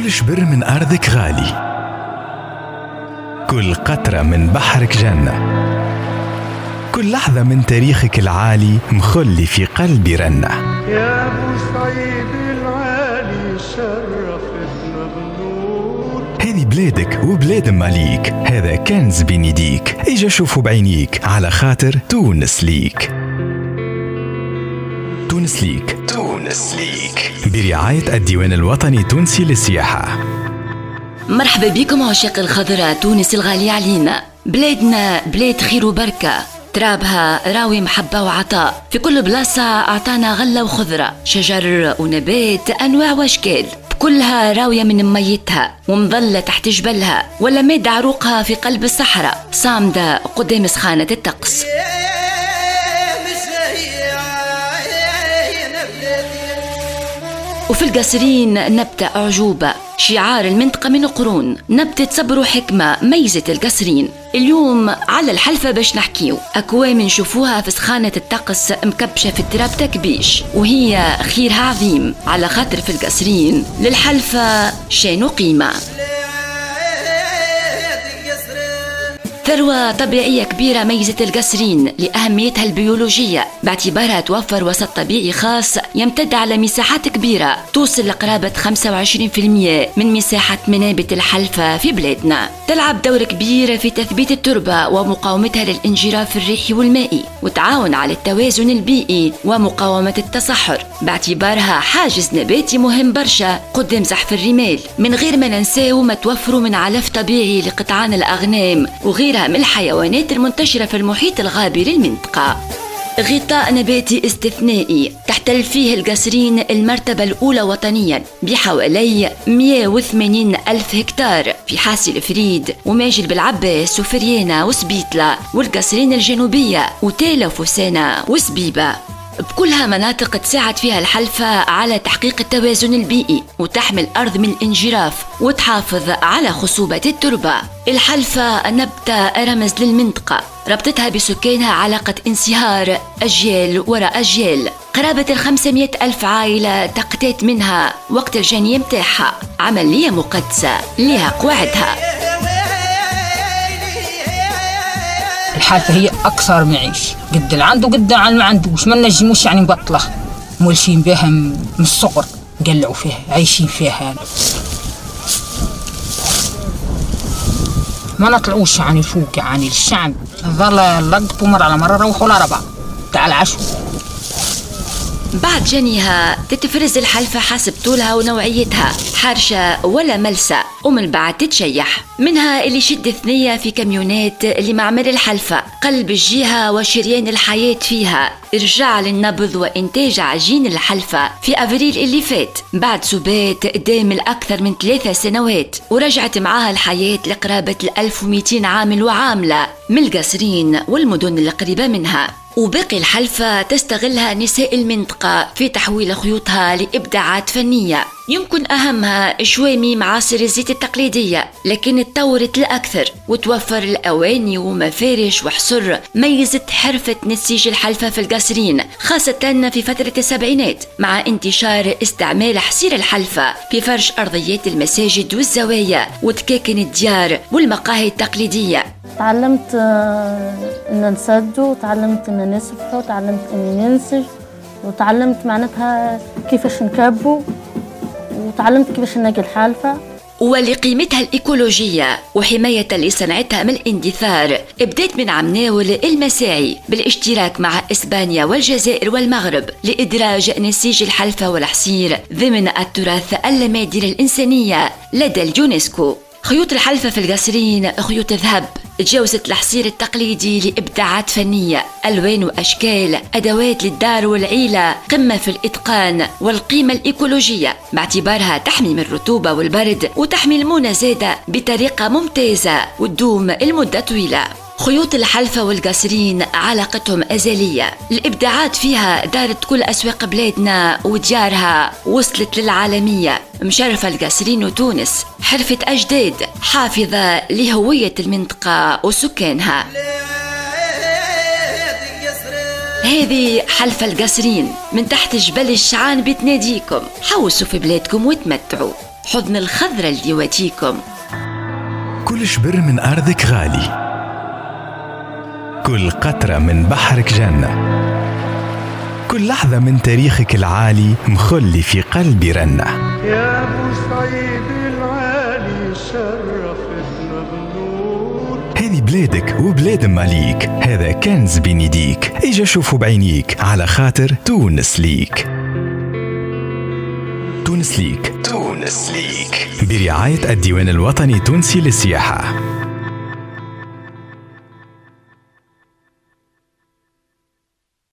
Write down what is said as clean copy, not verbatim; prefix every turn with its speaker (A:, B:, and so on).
A: كل شبر من أرضك غالي، كل قطرة من بحرك جنة، كل لحظة من تاريخك العالي مخلي في قلبي رنة.
B: يا بوسعيد العالي شرفتنا بنور.
A: هذه بلادك وبلاد ماليك، هذا كنز بين يديك، اجا شوفوا بعينيك على خاطر تونس ليك. تونس ليك، تونس ليك برعاية الديوان الوطني التونسي للسياحة.
C: مرحبا بكم عشاق الخضرة، تونس الغالية علينا، بلادنا بلاد خير وبركة، ترابها راوي محبة وعطاء، في كل بلاصة أعطانا غلة وخضرة، شجر ونبات أنواع وأشكال، كلها راوية من ميتها ومظلة تحت جبلها، ولا مادة عروقها في قلب الصحراء، صامدة قدام سخانة الطقس. وفي القصرين نبتة أعجوبة، شعار المنطقة من قرون، نبتة صبر وحكمة ميزة القصرين. اليوم على الحلفة باش نحكيو، أكوام نشوفوها في سخانة الطقس مكبشة في التراب تكبيش، وهي خيرها عظيم على خاطر في القصرين للحلفة شان قيمة. ثروة طبيعية كبيرة ميزة القصرين لأهميتها البيولوجية، باعتبارها توفر وسط طبيعي خاص يمتد على مساحات كبيرة توصل لقرابة 25% من مساحة منابت الحلفة في بلادنا. تلعب دور كبير في تثبيت التربة ومقاومتها للانجراف الريحي والمائي، وتعاون على التوازن البيئي ومقاومة التصحر، باعتبارها حاجز نباتي مهم برشا قدام زحف الرمال، من غير ما ننساو ما توفروا من علف طبيعي لقطعان الأغنام وغير من الحيوانات المنتشرة في المحيط الغابر للمنطقة. غطاء نباتي استثنائي تحتل فيه القصرين المرتبة الأولى وطنيا بحوالي 180 ألف هكتار في حاسي الفريد وماجل بالعباس وفريانة وسبيتلة والقصرين الجنوبية وتالا وفسانة وسبيبة، بكلها مناطق تساعد فيها الحلفة على تحقيق التوازن البيئي وتحمي الأرض من الانجراف وتحافظ على خصوبة التربة. الحلفة نبتة رمز للمنطقة، ربطتها بسكانها علاقة انصهار أجيال وراء أجيال، قرابة 500 ألف عائلة تقتات منها وقت الجني متاعها، عملية مقدسة لها قواعدها.
D: الحالفة هي أكثر معيش، قد اللي عنده قد اللي ما عندوش، ما نجموش يعني نبطله، مولشين بها من الصغر، قلعوا فيها عايشين فيها، ما نطلعوش يعني فوق يعني الشعب، ظل لقطوا مرة على مرة روحوا لربع تعال عشوا.
C: بعد جنيها تتفرز الحلفة حسب طولها ونوعيتها، حرشة ولا ملسة، ومن بعد تتشيح، منها اللي شد ثنية في كاميونات لمعمل الحلفة، قلب الجهة وشريان الحياة فيها، ارجع للنبض وإنتاج عجين الحلفة في أفريل اللي فات بعد سبات دام الأكثر من 3 سنوات، ورجعت معاها الحياة لقرابة 1200 عامل وعاملة من القصرين والمدن القريبة منها. وباقي الحلفة تستغلها نساء المنطقة في تحويل خيوطها لإبداعات فنية، يمكن أهمها شوامي معاصر الزيت التقليدية، لكن تطورت الأكثر وتوفر الأواني ومفارش وحصر ميزت حرفة نسيج الحلفة في القصرين، خاصة في فترة السبعينات مع انتشار استعمال حصير الحلفة في فرش أرضيات المساجد والزوايا وتكاكن الديار والمقاهي التقليدية.
E: تعلمت أن نسد، وتعلمت أن نسفح، وتعلمت أن ننسج، وتعلمت معناتها كيفاش نكبو، وتعلمت كيفاش ننقي الحالفة.
C: ولقيمتها الإيكولوجية وحماية لصنعتها من الاندثار، بدأت من عم ناول المساعي بالاشتراك مع إسبانيا والجزائر والمغرب لإدراج نسيج الحلفة والحصير ضمن التراث اللامادي للإنسانية لدى اليونسكو. خيوط الحلفة في القصرين خيوط ذهب تجاوزت الحصير التقليدي لإبداعات فنية، ألوان وأشكال، أدوات للدار والعيلة، قمة في الإتقان والقيمة الإيكولوجية باعتبارها تحمي من الرطوبة والبرد وتحمي المونة زادة بطريقة ممتازة وتدوم المدة طويلة. خيوط الحلفة والقصرين علاقتهم أزلية، الإبداعات فيها دارت كل أسواق بلادنا وديارها وصلت للعالمية، مشرفة القصرين وتونس، حرفة أجداد حافظة لهوية المنطقة وسكانها. هذه حلفة القصرين من تحت جبل الشعان بتناديكم، حوسوا في بلادكم وتمتعوا. حضن الخضرة اللي يواتيكم.
A: كل شبر من أرضك غالي، كل قطرة من بحرك جنة، كل لحظة من تاريخك العالي مخلي في قلبي رنة.
B: يا بورسعيد العالي شرفتنا بنور.
A: هذه بلادك وبلاد ماليك، هذا كنز بين يديك، اجا شوفوا بعينيك على خاطر تونس ليك. تونس ليك، تونس ليك، برعاية الديوان الوطني التونسي للسياحة.